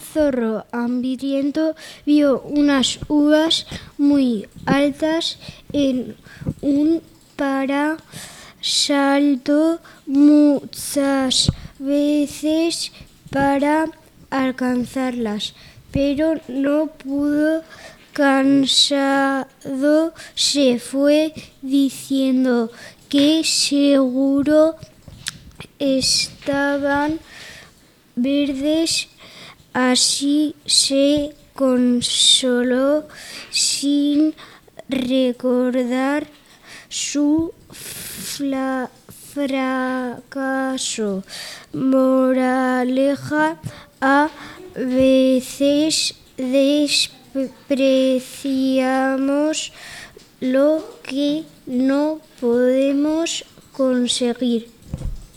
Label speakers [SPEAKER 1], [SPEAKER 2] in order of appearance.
[SPEAKER 1] zorro hambriento vio unas uvas muy altas en un saltó muchas veces para alcanzarlas, pero no pudo. Cansado se fue diciendo que seguro estaban verdes. Así se consoló sin recordar su fracaso. Moraleja: a veces despreciamos lo que no podemos conseguir.